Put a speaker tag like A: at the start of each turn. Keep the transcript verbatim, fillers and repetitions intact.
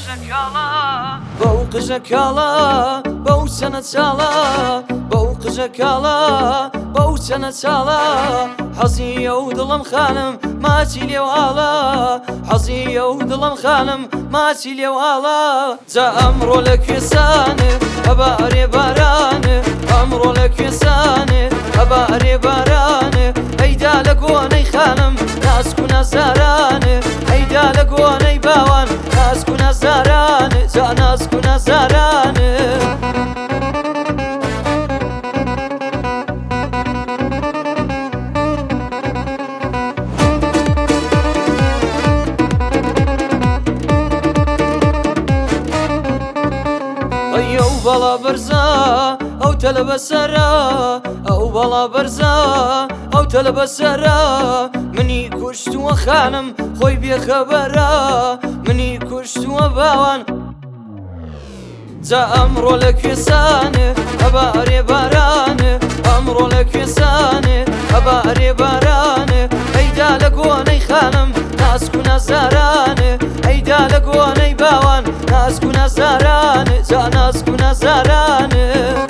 A: بەو قژەکاڵە بەو چەنە چاڵە بەو قژەکاڵە بەو چەنە چاڵە حەزیە و دڵم خانم ماچی لێوئاڵە حەزیە و دڵم خانم ماچی لێوئاڵە جا ئەمڕۆ لە کوێستانێ هەبارێ بارانێ ئەمڕۆ لە کوێستانێ هەبارێ بارانێ ئەیدا لە گۆنەی خانم ناسک و نەزارانێ ئەیدا لە گۆنەی باوان ناسک و نەزارانێ جا ناسک و نەزارانێ ئەو بەڵا بەرزە ئەو تەلە بەسەرە ئەو بەڵا بەرزە ئەو تەلە بەسەرە منی کوشتووە خانم خۆی بێخەبەرە منی کوشتووە باوان جا ئەمڕۆ لە کوێستانێ هەبارێ بارانێ ئەمڕۆ لە کوێستانێ هەبارێ بارانێ ئەیدا لە گۆنەی خانم ناسک و نەزارانێ ئەیدا لە گۆنەی باوان ناسک و نەزارانێ جا ناسک و نەزارانێ